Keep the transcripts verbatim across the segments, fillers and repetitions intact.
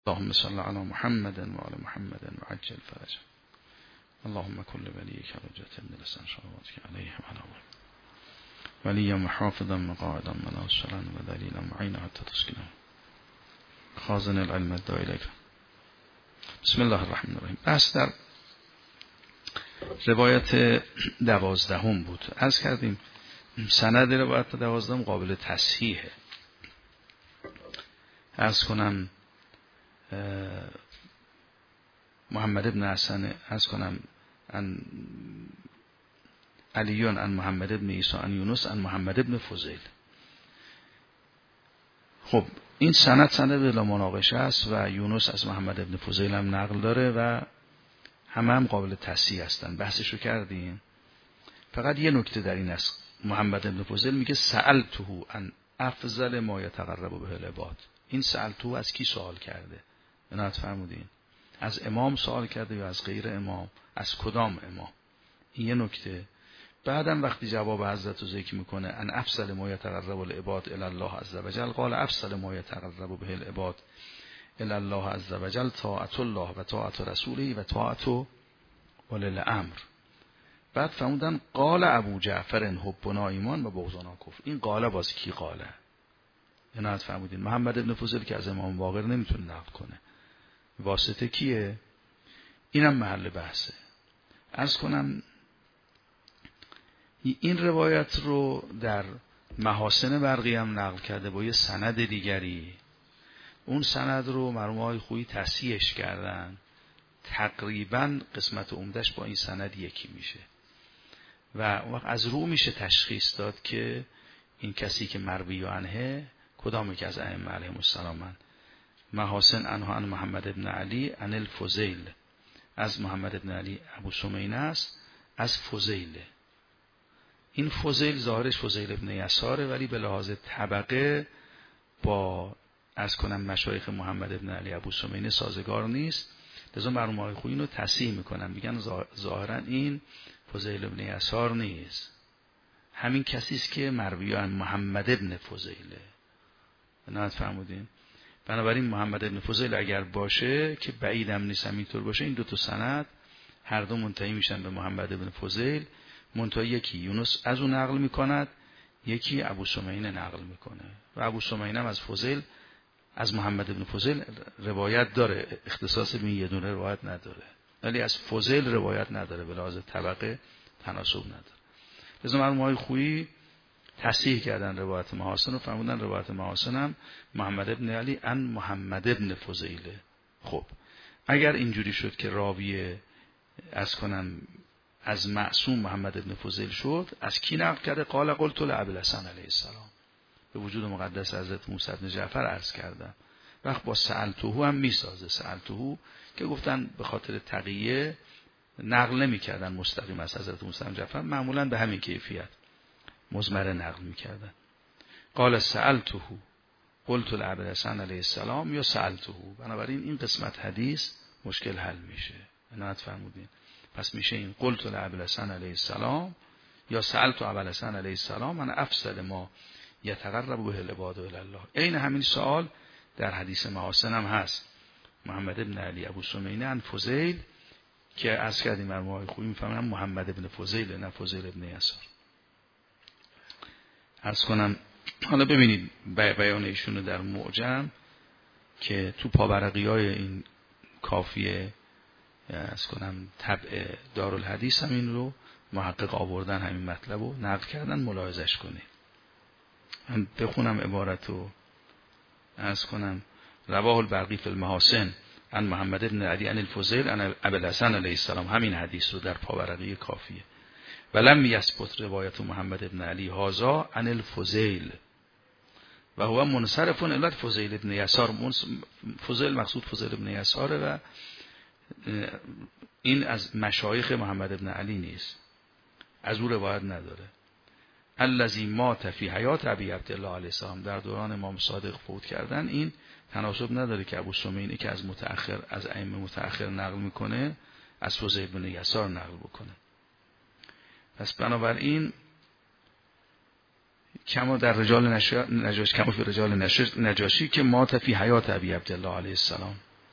اللهم صل على محمد و آل محمد و عجل فرجه. اللهم كل وليك حجة من لسان صلواتك عليه وعلى آله وليا وحافظا مقاعدا مناصرا و دلیلا معینا حتى تسكنه خازن العلم الداعی الیک. بسم الله الرحمن الرحیم. بحث در روایت دوازدهم بود. عرض کردیم سند روایت دوازدهم قابل تصحیحه. عرض کنم محمد ابن حسن عرض کنم ان علیون ان محمد ابن عیسی ان یونس ان محمد ابن فضیل. خب این سند سند بلا مناقشه است و یونس از محمد ابن فضیل هم نقل داره و همه هم قابل تصحیح هستن. بحثشو کردیم. فقط یه نکته در این است. محمد ابن فضیل میگه سألته ان افضل ما یتقرب به العباد. این سألته از کی سوال کرده؟ عنایت فرمودین. از امام سوال کرده یا از غیر امام؟ از کدام امام؟ این یه نکته. بعدم وقتی جواب حضرت رو ذکر میکنه ان افضل ما یتقرب العباد الی الله عز وجل قال افضل ما یتقرب به العباد الی الله عز وجل طاعت الله و طاعت رسوله و طاعت ولی الامر. بعد فرمودن قال ابو جعفر حبنا ایمان و بغضنا کفر. این قال باز کی قاله؟ عنایت فرمودین. محمد ابن فضیل که از امام باقر نمیتونه نقل کنه. واسطه کیه؟ اینم محل بحثه. عرض کنم این روایت رو در محاسن برقی هم نقل کرده با یه سند دیگری. اون سند رو مرحوم خویی تصحیحش کردن. تقریبا قسمت عمدش با این سند یکی میشه و وقت از رو میشه تشخیص داد که این کسی که مروی عنه کدام یک از ائمه علیهم السلام. محاسن عنه عن محمد ابن علی عن الفضیل. از محمد ابن علی ابو سمینه است، از فضیل. این فضیل ظاهرش فضیل ابن یساره ولی به لحاظ طبقه با از کنم مشایخ محمد ابن علی ابو سمینه سازگار نیست. لذا مرحوم آقای خویی اینو تصحیح میکنن، میگن ظاهرا این فضیل ابن یسار نیست، همین کسی است که مروی عن محمد ابن فضیله. عنایت فرمودین. بنابراین محمد ابن فضیل اگر باشه که بعیدم نیست همینطور باشه، این دو تا سند هر دو منتهی میشن به محمد ابن فضیل. منتها یکی یونس از اون نقل میکند، یکی ابو سمینه نقل میکنه و ابو سمینه هم از فضیل از محمد ابن فضیل روایت داره، اختصاص به یه دونه روایت نداره، ولی از فضیل روایت نداره، به لحاظ طبقه تناسب نداره. لذا مرحوم آقای خویی تصحیح کردن روایت محاسن و فرمودن روایت محاسن هم محمد ابن علی ان محمد ابن فضیله. خب اگر اینجوری شد که راوی از کنم از معصوم محمد ابن فضیل شد، از کی نقل کرده؟ قال قلت لابوالحسن علیه السلام. به وجود مقدس حضرت موسی بن جعفر عرض کردم. وقت با سألته هم میسازه. سألته که گفتن به خاطر تقیه نقل نمی کردن مستقیم از حضرت موسی بن جعفر، معمولا به همین کیفیت مزمره نقل می کردن. قال سألته قلت لابوالحسن علیه السلام یا سألته. بنابراین این قسمت حدیث مشکل حل میشه. عنایت فرمودین. پس میشه این قلت لابوالحسن علیه السلام یا سألت ابوالحسن علیه السلام من افضل ما یتقرب به العباد الی الله. عین همین سوال در حدیث محاسن هم هست. محمد ابن علی ابو سمینه عن فضیل که از کردیم مرحوم آقای خویی میفهمن محمد ابن فضیل نه فضیل ابن یسار. عرض کنم حالا ببینید بیان ایشون در معجم که تو پاورقیای این کافیه عرض کنم طبع دارالحدیث هم این رو محقق آوردن، همین مطلب رو نقل کردن، ملاحظش کنید. من بخونم عبارتو. عرض کنم رواه البرقی فی المحاسن عن محمد ابن علی عن الفضیل عن ابوالحسن علیه السلام. همین حدیث رو در پاورقی کافیه. ولم یثبت روایت محمد ابن علی هذا عن الفضیل و هو منصرف الی فضیل ابن یسار. فضیل مقصود فضیل ابن یساره و این از مشایخ محمد ابن علی نیست، از او روایت نداره. الذی مات فی حیات ابی عبدالله علیه السلام، در دوران امام صادق فوت کردن. این تناسب نداره که ابو سمینه که از متأخر از ائمه متأخر نقل میکنه از فضیل بن یسار نقل بکنه. پس بنابراین کما در رجال نجاشی کما فی رجال نجاشی که مات فی حیات ابی عبدالله علیه السلام.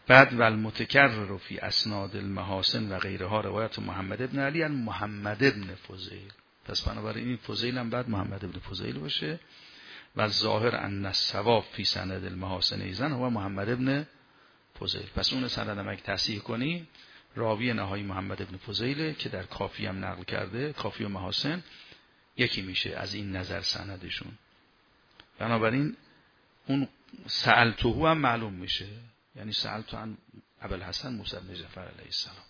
بعد و المتکرر فی اسناد المحاسن و غیرها روایت محمد ابن علی عن محمد ابن فضیل. پس بنابراین این فضیل هم بعد محمد ابن فضیل باشه و ظاهر ان الصواب فی سند المحاسن ایزن هو محمد ابن فضیل. پس اون سند هم اگه تصحیح کنی راوی نهایی محمد ابن فضیله که در کافی هم نقل کرده، کافی و محاسن یکی میشه از این نظر سندشون. بنابراین اون سألتهو هم معلوم میشه، یعنی سألتو عن ابوالحسن موسی بن جعفر علیه السلام.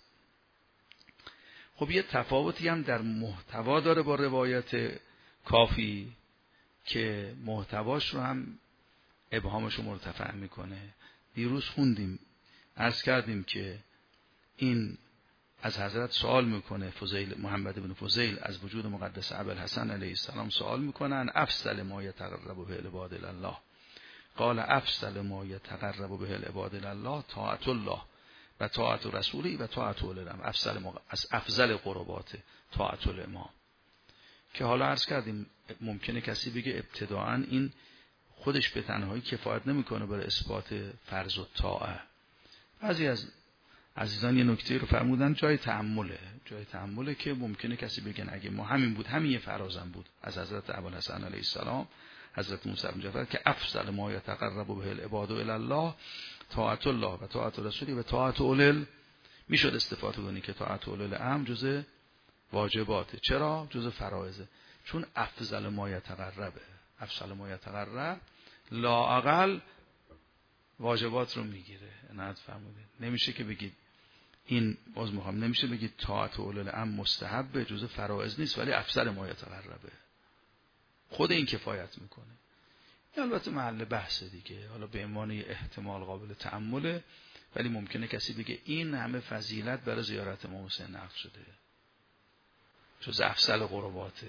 خب یه تفاوتی هم در محتوا داره با روایت کافی که محتواش رو هم ابهامش رو مرتفع میکنه. دیروز خوندیم، عرض کردیم که این از حضرت سوال میکنه، فضیل محمد بن فضیل از وجود مقدس ابوالحسن علیه السلام سوال میکنن افضل ما یتقرب به العباد الله. قال افضل ما یتقرب به العباد الله طاعت الله و طاعت رسولی و طاعت اولی الامر. افضل ما از افضل قربات طاعت الامام. که حالا عرض کردیم ممکنه کسی بگه ابتداعا این خودش به تنهایی کفایت نمیکنه برای اثبات فرض و طاعه. بعضی از عزیزان یه نکته رو فرمودن جای تأمله، جای تأمله که ممکنه کسی بگن اگه ما همین بود، همین یه فرازم بود از حضرت ابوالحسن علیه السلام، حضرت موسی بن جعفر که افضل ما یتقرب به العباد الی الله طاعت الله و طاعت رسولی و طاعت اولی، میشد استفاده کنی که طاعت اولی الامر جزء واجباته. چرا؟ جزء فرائضه. چون افضل ما یتقربه، افضل ما یتقرب لااقل واجبات رو میگیره. عنایت فرمودید. نمیشه که بگید این باز میخوام نمیشه بگید طاعت اولی الامر مستحبه، جزء فرائض نیست ولی افضل ما یتقربه. خود این کفایت میکنه. این البته محل بحث دیگه، حالا به عنوان احتمال قابل تأمله، ولی ممکنه کسی بگه این همه فضیلت برای زیارت امام حسین نقل شده، جز افضل قرباته.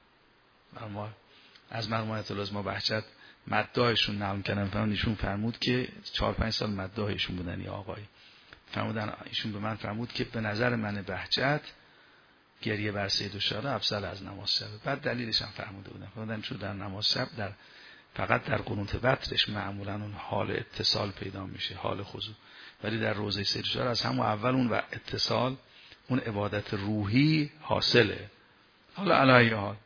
ما از مرحوم آیت الله ما بهجت مداحشون نقل کردن، فرمودن ایشون فرمود که چهار پنج سال مداحشون بودن یا آقای، فرمودن ایشون به من فرمود که به نظر من بهجت گریه بر سید الشهدا افضل از نماز شب. بعد دلیلش هم فرموده بودن، فرمودن چون در نماز شب در فقط در قنوت وترش معمولا اون حال اتصال پیدا میشه، حال خضوع، ولی در روزه سید الشهدا از همون اول اون و اتصال، اون عبادت روحی حاصله. حالا علی حال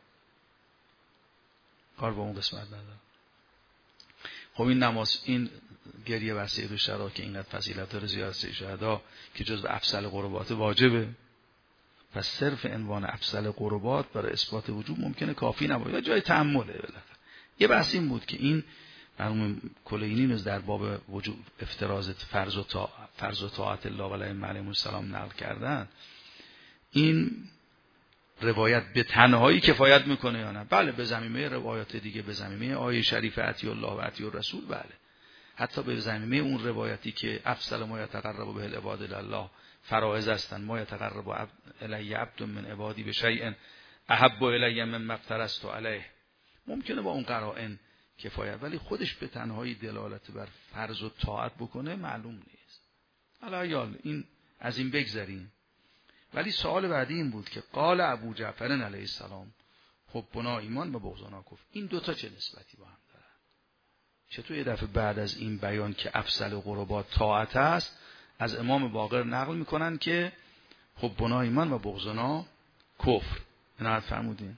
کار با اون قسمت نداره. خب این نماز، این گریه بر سید الشهدا که اینقدر فضیلت داره، زیارت سید الشهدا که جزو افضل قربات واجبه، پس صرف عنوان افضل قربات برای اثبات وجوب ممکنه کافی نباشه و جای تأمله. بالاخره یه بحث این بود که این مرحوم کلینی نیز در باب وجوب افتراض فرض و طاعت فرض و طاعت الله و علیهم السلام نقل کردن، این روایت به تنهایی کفایت میکنه یا نه؟ بله، به زمینه روایات دیگه، به زمینه آیه شریف اطیع الله و اطیع الرسول، بله، حتی به زمینه اون روایتی که افضل ما یتقرب به العباد الله فرائض هستن، ما یتقرب الی عبد من عبادی بشیء احب الی مما افترضت علیه، ممکنه با اون قرائن کفایت، ولی خودش به تنهایی دلالت بر فرض و طاعت بکنه معلوم نیست. حالا یال این از این بگذریم. ولی سوال بعدی این بود که قال ابو جعفر علیه السلام حبنا ایمان و بغضنا کفر، این دوتا چه نسبتی با هم دارن؟ چطور یه دفعه بعد از این بیان که افضل قربات طاعت است، از امام باقر نقل میکنن که حبنا ایمان و بغضنا کفر؟ عنایت فرمودین.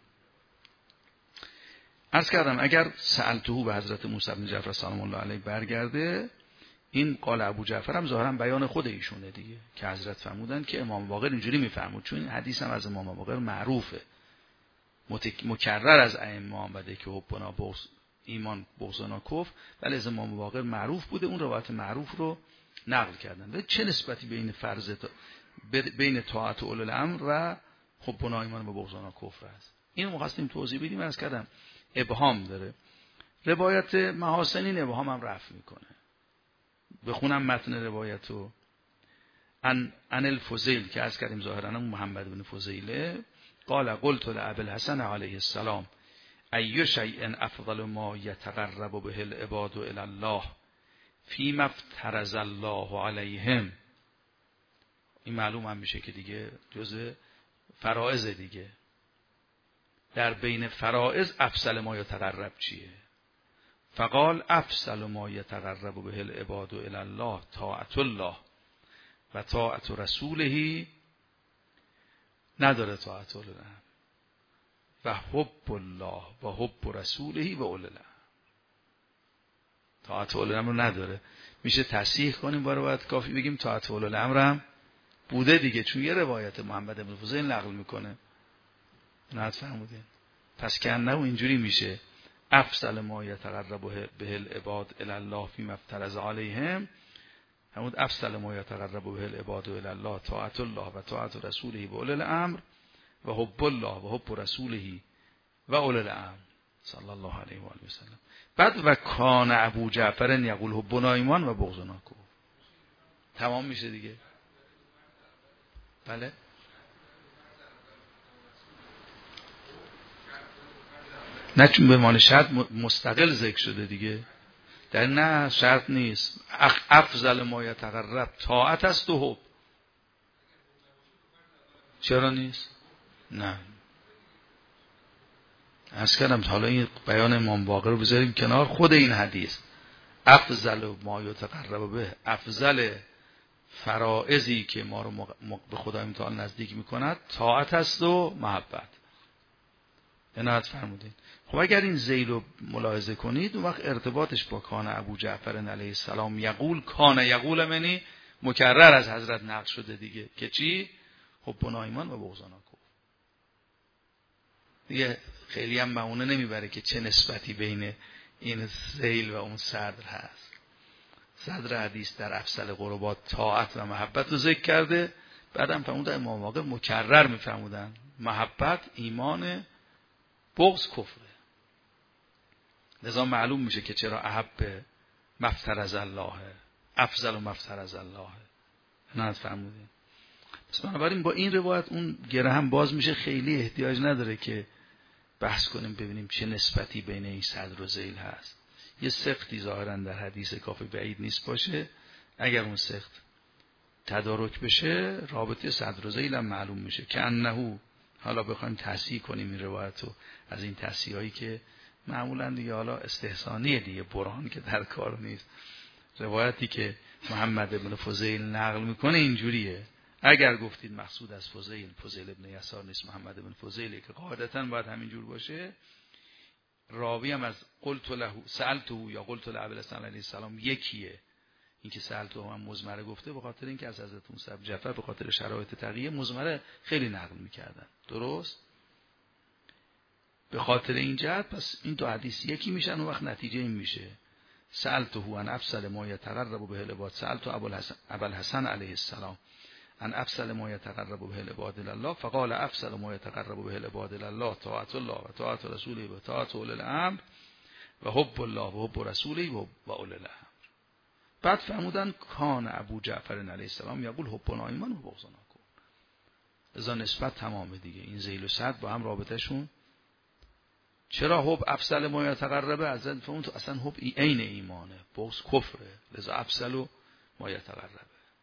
عرض کردم اگر سألتهو به حضرت موسی بن جعفر سلام الله علیه برگرده، این قال ابو جعفر هم ظاهرا بیان خود ایشونه دیگه، که حضرت فرمودن که امام باقر اینجوری میفرمود، چون این حدیث هم از امام باقر معروفه، متک... مکرر از ائمه آمده که حبنا بغض ایمان بغضنا کفر، ولی از امام باقر معروف بوده، اون روایت معروف رو نقل کردن. و چه نسبتی بین فرض تا... بین طاعت اولی الامر و حبنا ایمان و بغضنا کفر است؟ اینو می‌خواستیم توضیح بدیم. از کردم ابهام داره. روایت محاسن این ابهام هم رفع میکنه. بخونم متن روایتو. ان ان الفضیل که از کردیم ظاهرا محمد بن فضیله، قال قلت لابوالحسن علیه السلام ای شیء افضل ما یتقرب به العباد الی الله فیما افترض الله علیهم. این معلوم هم میشه که دیگه جزء فرائض دیگه. در بین فرائض افضل ما یتقرب چیه؟ فقال افضل ما یتقرب به العباد الی الله طاعت الله و طاعت رسوله. نداره طاعت الله و حب الله و حب رسوله و اولی الامر. طاعت اولی الامر رو نداره. میشه تصحیح کنیم باره باید کافی بگیم طاعت اولی الامر هم بوده دیگه، چون یه روایت محمد بن فضیل نقل میکنه. نهایت فرمودین. پس که انه اینجوری میشه افضل ما یتقرب به العباد الی الله فیما افترض علیهم، همون افضل ما یتقرب به العباد الی الله طاعت الله و طاعت رسوله و اولی الامر و حب الله و حب رسوله و اولی الامر صلی الله علیه و آله و سلم. بعد و کان ابو جعفر یقول حبنا ایمان و بغضنا کفر. تمام میشه دیگه. بله نه، چون به معنی شرط مستقل ذکر شده دیگه. در نه شرط نیست. افضل ما یتقرب طاعت است و حب. چرا نیست؟ نه عرض کردم حالا این بیان امام باقر رو بذاریم کنار. خود این حدیث افضل ما یتقرب به، افضل فرائضی که ما رو به خدای متعال نزدیک میکند طاعت است و محبت. عنایت فرمودین. خب اگر این ذیل رو ملاحظه کنید اون وقت ارتباطش با کان ابو جعفر علیه السلام یقول، کان یقول منی مکرر از حضرت نقل شده دیگه که چی؟ حبنا ایمان و بغضنا کفر. دیگه خیلی هم معونه نمیبره که چه نسبتی بین این ذیل و اون صدر هست. صدر حدیث در افضل قربات طاعت و محبت رو ذکر کرده، بعدم فرمودن امام واقع مکرر میفرمودن محبت ایمان، بغض کفره. لذا معلوم میشه که چرا احب مفترض الله افضل و مفترض الله. نه فرمودین. پس بنابراین با این روایت اون گره هم باز میشه، خیلی احتیاج نداره که بحث کنیم ببینیم چه نسبتی بین این صدر و ذیل هست. یه سقطی ظاهرا در حدیث کافی بعید نیست باشه. اگر اون سقط تدارک بشه رابطه صدر و ذیل هم معلوم میشه که انه، حالا بخوایم تصحیح کنیم این روایت رو از این تصحیح هایی که معمولا دیگه حالا استحسانیه دیگه، برهان که در کار نیست. روایتی که محمد بن فضیل نقل میکنه اینجوریه. اگر گفتید مقصود از فضیل فضیل ابن یسار نیست، محمد بن فضیله که قاعدتاً باید همینجور باشه، راوی هم از قلت له سألته یا قلت له ابو الحسن علیه السلام یکیه. این که سألته هم مزمره گفته به خاطر اینکه از حضرت موسی بن جعفر به خاطر شرایط تقیه مزمره خیلی نقل میکردن. درست؟ به خاطر این جهت پس این دو حدیث یکی میشن و وقت نتیجه این میشه سألته عن افضل ما یتقرب به العباد، سألته ابو الحسن علیه السلام عن افضل ما یتقرب به العباد الله فقال افضل ما یتقرب به العباد الله طاعت الله و طاعت رسوله و طاعت اولی الامر و حب الله و حب رسوله و اولی الامر. بعد فرمودن کان ابو جعفر علیه السلام یقول حبنا ایمان و بغضنا کفر. ازا نسبت تمامه دیگه. این ذیل و صد با هم رابطهشون. چرا حب افضل ما یتقربه؟ از اون تو اصلا حب عین ایمانه، بغض کفره. لذا افضل ما یتقربه.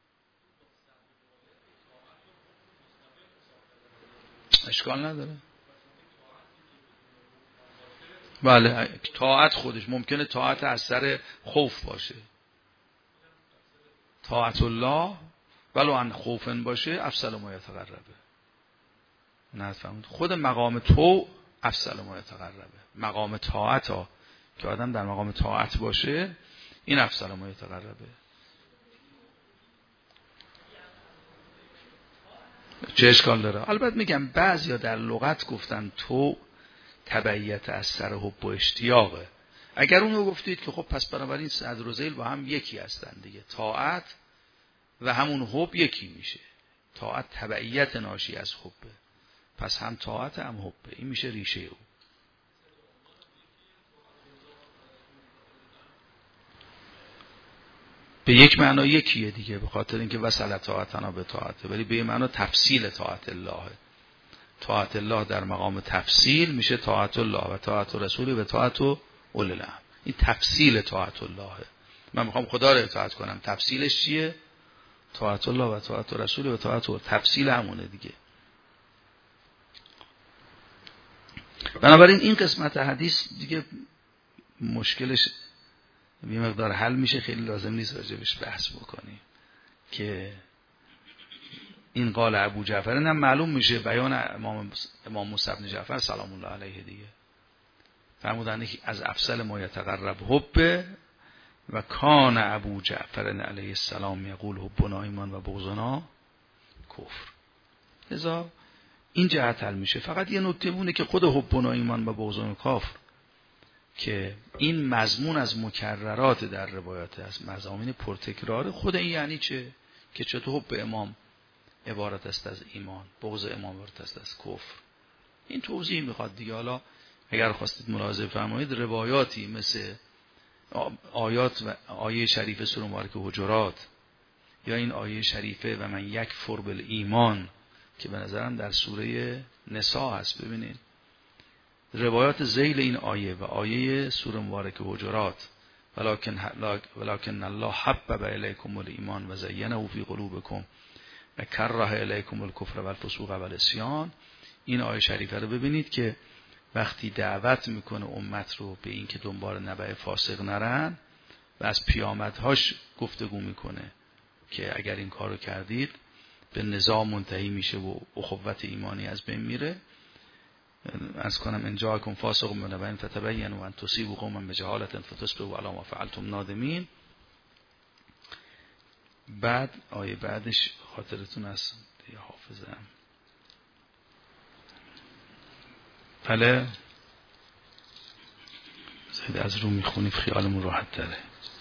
اشکال نداره. بله طاعت خودش ممکنه طاعت از سر خوف باشه. طاعت الله ولو ان خوفن باشه افضل ما یتقربه. نه فهمید. خود مقام تو افضل ما یتقربه. مقام طاعت ها که آدم در مقام طاعت باشه این افضل ما یتقربه. چه اشکال داره؟ البته میگم بعضیا در لغت گفتن تو تبعیت از سر حب و اشتیاقه. اگر اونو گفتید که خب پس بنابراین صدر و ذیل با هم یکی هستن دیگه، طاعت و همون حب یکی میشه. طاعت تبعیت ناشی از حبه، پس هم طاعت هم حبه. این میشه ریشه او. به یک معنا یکیه دیگه، به خاطر اینکه وصل طاعتنا به طاعته، ولی به یک معنا تفصیل طاعت الله. طاعت الله در مقام تفصیل میشه طاعت الله و طاعت رسول و طاعت اولی الامر. این تفصیل طاعت الله. من میخوام خدا رو اطاعت کنم، تفصیلش چیه؟ طاعت الله و طاعت رسول و طاعت او. تفصیل همونه دیگه. بنابراین این قسمت حدیث دیگه مشکلش یه مقدار حل میشه، خیلی لازم نیست راجبش بحث بکنیم که این قال ابو جعفر هم معلوم میشه بیان امام امام موسی بن جعفر سلام الله علیه دیگه. فرمودن که از افضل ما یتقرب حب و کان ابو جعفر علیه السلام یقول حبنا ایمان و بغضنا کفر. لذا این جهت حل میشه. فقط یه نکته بونه که خود حبنا ایمان و بغضنا کفر که این مضمون از مکررات در روایات از مضامین پرتکرار، خود این یعنی چه؟ که چطور حب امام عبارت است از ایمان، بغض امام عبارت است از کفر. این توضیح میخواد دیگه. حالا اگر خواستید ملاحظه فرمایید، روایاتی مثل آیات و آیه شریفه سوره مبارکه حجرات یا این آیه شریفه و من یکفر بالایمان که به نظرم در سوره نساء هست، ببینید روایات ذیل این آیه و آیه سوره مبارکه حجرات ولکن ولکن الله حبب الیکم الایمان و زینه فی قلوبکم و کره الیکم الکفر و الفسوق و العصیان، این آیه شریفه رو ببینید که وقتی دعوت میکنه امت رو به این که دنبال نبع فاسق نرن و از پیامدهاش گفتگو میکنه که اگر این کارو کردید به نظام منتهی میشه و اخوت ایمانی از بین میره. از کنم ان جاءکم فاسق بنبأ فتبینوا ان تصیبوا قوما بجهالة فتصبحوا علی ما فعلتم نادمین. بعد آیه بعدش خاطرتون از دیگه حافظم بله زید از رو میخونید خیالمون راحت تره.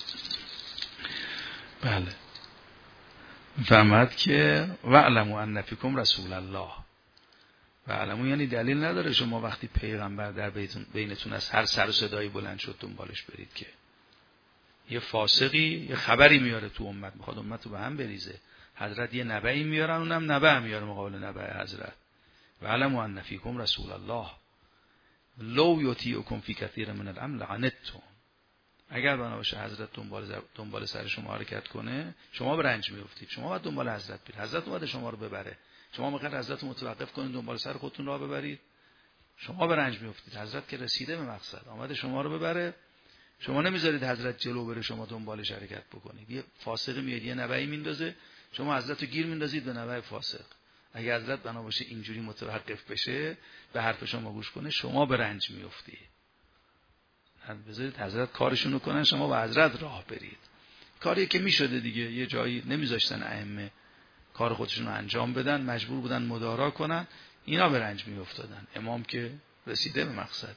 بله فهمد که وعلموا ان فیکم رسول الله. وعلموا یعنی دلیل نداره شما وقتی پیغمبر در بینتون از هر سر و صدایی بلند شد دنبالش برید، که یه فاسقی یه خبری میاره تو امت، میخواد امت رو به هم بریزه، حضرت یه نبعی میارن، اونم نبع میاره مقابل نبع حضرت. وعلموا ان فیکم رسول الله لو یطیعکم فی کثیر من الامر لعنتم. اگر بنا باشه حضرت دنبال دنبال سر شما حرکت کنه شما به رنج میافتید. شما باید دنبال حضرت برید، حضرت اومده شما رو ببره، شما میخواید حضرت رو متوقف کنید دنبال سر خودتون راه ببرید، شما به رنج میافتید. حضرت که رسیده به مقصد، آمده شما رو ببره، شما نمیذارید حضرت جلو بره شما دنبالش حرکت بکنید. یه فاسقی میاد یه نبعی میندازه، شما حضرت رو گیر میندازید به نبع فاسق. اگه حضرت بنا باشه اینجوری متوقف بشه به حرف شما گوش کنه، شما به رنج میافتید. بذارید حضرت کارشون رو کنن، شما به حضرت راه برید. کاری که میشده دیگه، یه جایی نمیذاشتن ائمه کار خودشون رو انجام بدن، مجبور بودن مدارا کنن، اینا به رنج میافتادن. امام که رسیده به مقصد.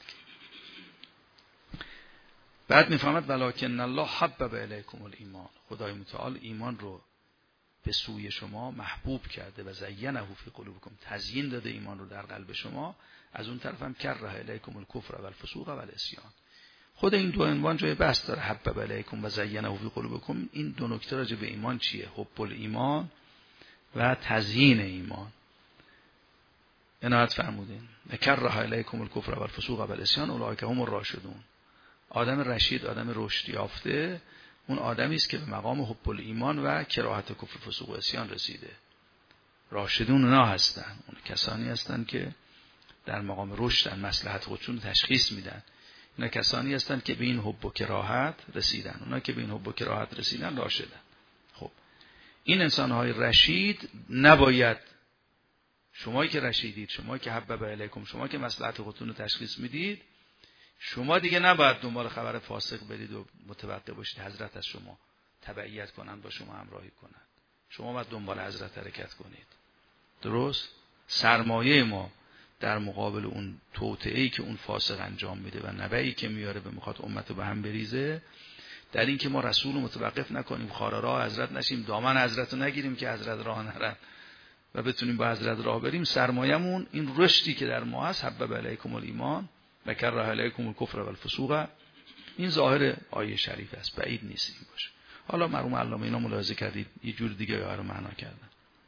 بعد میفهمد ولکن الله حبب الیکم الایمان، خدای متعال ایمان رو به سوی شما محبوب کرده و زینه فی قلوبکم، تزیین داده ایمان رو در قلب شما. از اون طرف هم کره الیکم الکفر و الفسوق و العصیان. خود این دو عنوان جای بحث داره، حبب الیکم و زینه فی قلوبکم. این دو نکته راجع به ایمان چیه؟ حب الایمان و تزیین ایمان. عنایت فرمودین کره الیکم الکفر و الفسوق و العصیان اولئک هم الراشدون. آدم رشید، آدم رشد یافته، اون آدمی است که به مقام حب الایمان و کراهت کفر فسوق و عصیان رسیده. راشدون اونا هستن، اون کسانی هستن که در مقام رشدن، مصلحت خودشون تشخیص میدن. اینا کسانی هستن که به این حب و کراهت رسیدن. اونا که به این حب و کراهت رسیدن راشدن. خب این انسان‌های رشید نباید، شمایی که رشیدید، شمایی که حبب الیکم، شما که مصلحت خودتون رو تشخیص میدید، شما دیگه نباید دنبال خبر فاسق برید و متوقع باشید حضرت از شما تبعیت کنن، با شما همراهی کنن. شما باید دنبال حضرت حرکت کنید. درست؟ سرمایه ما در مقابل اون توطئه‌ای که اون فاسق انجام میده و نبعی که میاره به میخواد امت رو به هم بریزه، در این که ما رسول رو متوقف نکنیم، خار راه حضرت نشیم، دامن حضرت رو نگیریم که حضرت راه نرن و بتونیم با حضرت راه بریم. سرمایه‌مون این رشدی که در ما هست، حبب الیکم الایمان و کره الیکم الکفر و الفسوق، این ظاهر آیه شریف است، بعید نیست این باشه. حالا مرحوم علامه اینا ملاحظه کردید یه جور دیگه رو معنا کردن.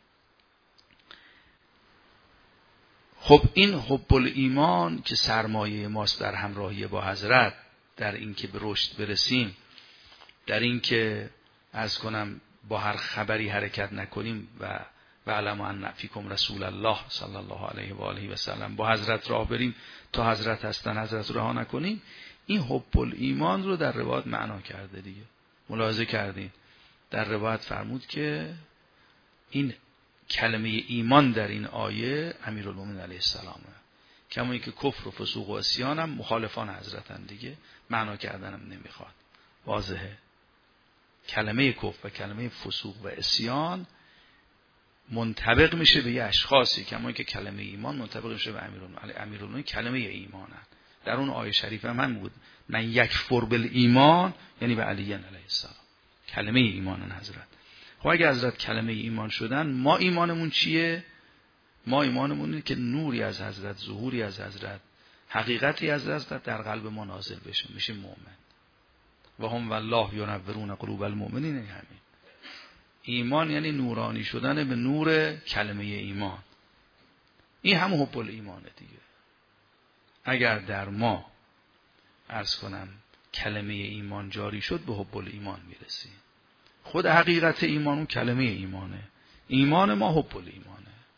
خب این حب الایمان که سرمایه ماست در همراهی با حضرت، در این که به رشد برسیم، در این که از کنم با هر خبری حرکت نکنیم و و علم ان فیکم رسول الله صلی الله علیه و آله و سلم، با حضرت راه بریم تا حضرت هستن حضرت رها نکنیم. این حب الایمان رو در روایت معنا کرده دیگه. ملاحظه کردین در روایت فرمود که این کلمه ایمان در این آیه امیرالمومنین علیه السلامه، کما اینکه کفر و فسوق و عصیان هم مخالفان حضرتن دیگه، معنا کردنم نمیخواد. واضحه کلمه کفر و کلمه فسوق و عصیان منطبق میشه به یه اشخاصی، کما اینکه کلمه ایمان منطبق میشه به امیرالمومنین. امیرالمومنین کلمه ایمانن. در اون آیه شریف هم هم بود من یکفر بالایمان، یعنی به علی علیه السلام کلمه ایمانن حضرت. خب اگه حضرت کلمه ایمان شدن، ما ایمانمون چیه؟ ما ایمانمون اینه که نوری از حضرت، ظهوری از حضرت، حقیقتی از حضرت در قلب ما نازل بشه، میشه مؤمن. و هم والله ینورون قلوب المؤمنین. همین ایمان یعنی نورانی شدن به نور کلمه ایمان. این هم حب الایمانه دیگه. اگر در ما عرض کنم کلمه ایمان جاری شد، به حب الایمان میرسیم. خود حقیقت ایمان اون کلمه ایمانه، ایمان ما حب الایمانه.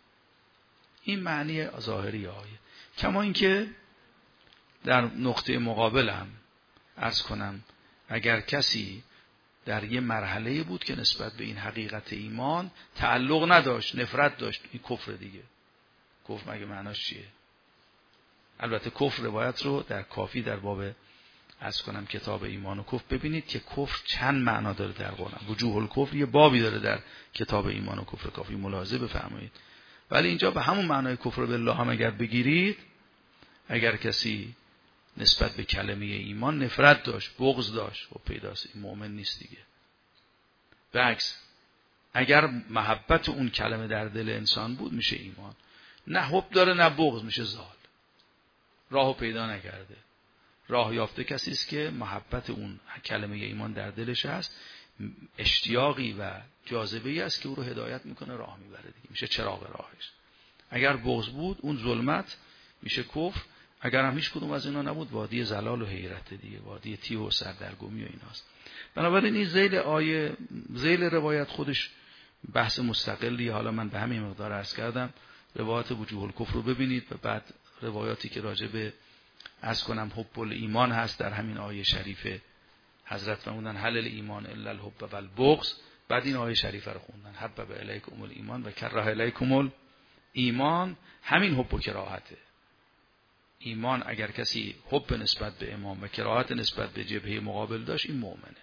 این معنی ظاهری آیه. کما اینکه در نقطه مقابل هم عرض کنم اگر کسی در یه مرحله بود که نسبت به این حقیقت ایمان تعلق نداشت، نفرت داشت، این کفر دیگه. کفر مگه معناش چیه؟ البته کفر روایت رو در کافی در باب عرض کنم کتاب ایمان و کفر ببینید که کفر چند معنا داره در قرآن. وجوه الکفر یه بابی داره در کتاب ایمان و کفر کافی ملاحظه بفرمایید. ولی اینجا به همون معنای کفر بالله هم اگر بگیرید، اگر کسی نسبت به کلمه ایمان نفرت داشت، بغض داشت، و پیداست این مؤمن نیست دیگه. به عکس اگر محبت اون کلمه در دل انسان بود میشه ایمان. نه حب داره نه بغض، میشه زال. راهو پیدا نکرده. راه یافته کسی است که محبت اون کلمه ایمان در دلش هست، اشتیاقی و جاذبه‌ای است که او رو هدایت میکنه، راه میبره دیگه، میشه چراغ راهش. اگر بغض بود اون ظلمت میشه کفر. اگر هم هیچ کدوم از اینا نبود وادی زلال و حیرت دیگه، وادی تیه و سردرگمی و ایناست. بنابراین این ذیل آیه، ذیل روایت خودش بحث مستقلی. حالا من به همین مقدار عرض کردم. روایت وجوه الکفر رو ببینید و بعد روایاتی که راجع به عرض کنم حب الایمان هست در همین آیه شریفه. حضرت فرمودن هل الایمان الا الحب و البغض. بعد این آیه شریفه رو خوندن حبب الیکم الایمان و کره الیکم الایمان. همین حب و کراهته. ایمان اگر کسی حب نسبت به امام و کراهت نسبت به جبهه مقابل داشت، این مؤمنه.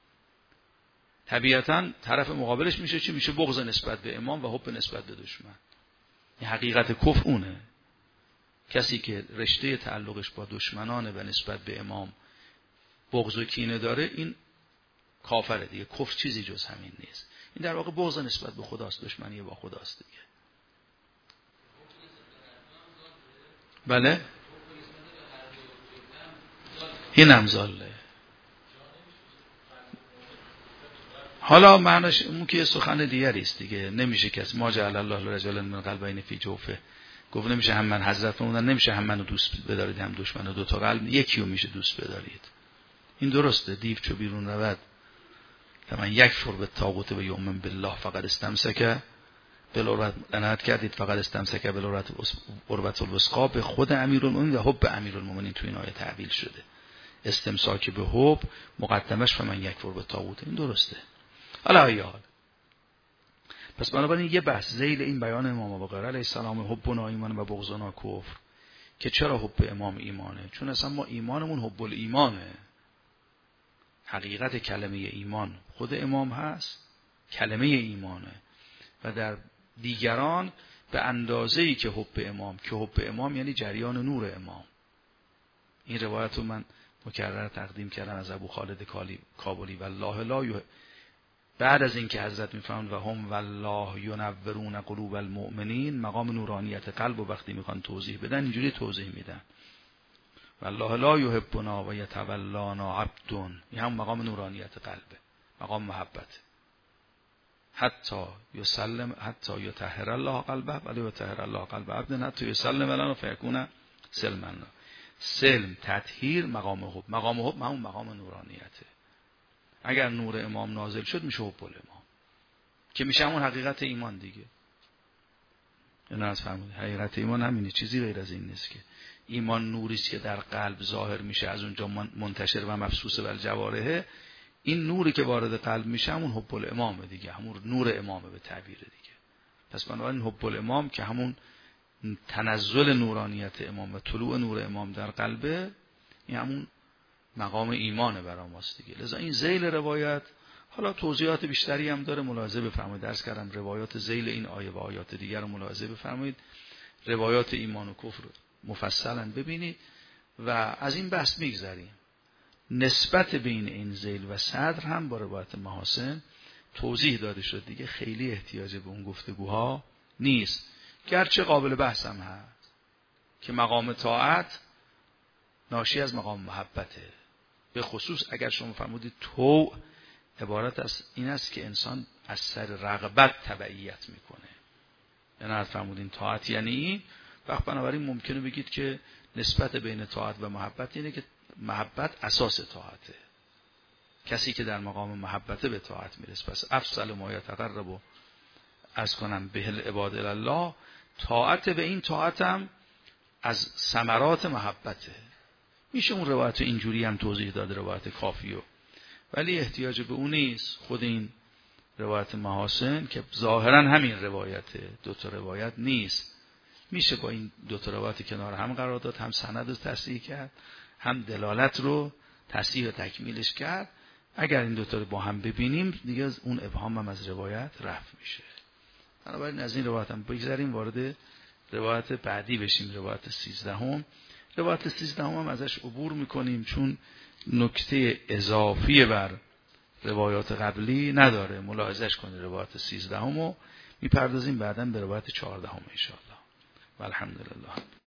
طبیعتاً طرف مقابلش میشه چی؟ میشه بغض نسبت به امام و حب نسبت به دشمن. این حقیقت کفر اونه. کسی که رشته تعلقش با دشمنانه و نسبت به امام بغض و کینه داره، این کافره دیگه. کفر چیزی جز همین نیست. این در واقع بغض نسبت به خداست، دشمنی با خداست دیگه. بله این هم زاله. حالا معناش اون که سخن دیگری است دیگه. نمیشه کس ما جعل الله رجلا من قلبین فی جوفه. گفت نمیشه هم من حضرت فرمودن نمیشه هم منو دوست بدارید هم دشمنو. دو تا قلب یکی رو میشه دوست بدارید. این درسته. دیو چو بیرون رود من یک فر به طاغوت و یؤمن بالله فقط استمسک بالعروة لعنت کردید فقط استمسک بالعروة الوثقی. به خود امیرالمومنین و حب امیرالمومنین تو این آیه تعبیل شده. استمساک به حب مقدمش فمن یکفر به طاغوت. این درسته. حالا ای حال پس بنابراین یه بحث ذیل این بیان امام باقر علیه السلام حبنا ایمان و بغضنا کفر، که چرا حب امام ایمانه؟ چون اصلا ما ایمانمون حب الایمانه. حقیقت کلمه ایمان خود امام هست، کلمه ایمانه، و در دیگران به اندازه‌ای که حب امام، که حب امام یعنی جریان نور امام. این روایت رو من مکرر تقدیم کردم از ابو خالد کابلی. والله لا ی... بعد از این که حضرت میفرمایند و هم والله ینورون قلوب المؤمنین، مقام نورانیت قلب و وقتی میخوان توضیح بدن اینجوری توضیح میدن والله لا یحبنا و یتولانا عبد. این هم مقام نورانیت قلبه، مقام محبت. حتی یسلم حتی یطهر الله قلبه ولی یطهر الله قلب عبد حتی یسلم لنا فیکون سلما. سلم تطهیر مقام حب. مقام حب همون مقام نورانیته. اگر نور امام نازل شد میشه حب الامام، که میشه همون حقیقت ایمان دیگه. اینا از فرمود حقیقت ایمان همینه، چیزی غیر از این نیست که ایمان نوری است که در قلب ظاهر میشه، از اونجا منتشر و مبثوث بر جوارحه. این نوری که وارد قلب میشه همون حب الامامه دیگه، همون نور امامه به تعبیر دیگه. پس بنابراین حب الامام که همون تنزل نورانیت امام و طلوع نور امام در قلبه، این همون مقام ایمانه برای ماست دیگه. لذا این ذیل روایت حالا توضیحات بیشتری هم داره، ملاحظه بفرمایید. درس کردم روایات ذیل این آیه و آیات دیگر رو ملاحظه بفرمایید. روایات ایمان و کفر مفصلا ببینید و از این بحث میگذریم. نسبت بین این ذیل و صدر هم با روایت محاسن توضیح داده شد دیگه، خیلی احتیاج به اون گفتگوها نیست، گرچه قابل بحث هم هست که مقام طاعت ناشی از مقام محبته. به خصوص اگر شما فرمودید تو عبارت از این است که انسان از سر رغبت تبعیت میکنه، یعنی فرمودین طاعت یعنی این. وقت بنابراین ممکنه بگید که نسبت بین طاعت و محبت اینه که محبت اساس طاعته، کسی که در مقام محبته به طاعت میرسه. پس افضل ما یتقرب از کنم به العباد الله، طاعت به این طاعت هم از ثمرات محبته. میشه اون روایت اینجوری هم توضیح داده، روایت کافیو، ولی احتیاج به اون نیست. خود این روایت محاسن که ظاهرا همین روایته، دو تا روایت نیست، میشه با این دو تا روایت کنار هم قرار داد، هم سند رو تصحیح کرد، هم دلالت رو تصحیح و تکمیلش کرد. اگر این دو تا رو با هم ببینیم دیگه اون ابهام هم از روایت رفع میشه. بنابراین از این روایت هم بگذاریم، وارد روایت بعدی بشیم، روایت سیزدهم. روایت سیزدهم هم ازش عبور میکنیم چون نکته اضافی بر روایات قبلی نداره، ملاحظهش کنید. روایت سیزدهم رو میپردازیم بعداً به روایت چهاردهم ان شاء الله. والحمدلله.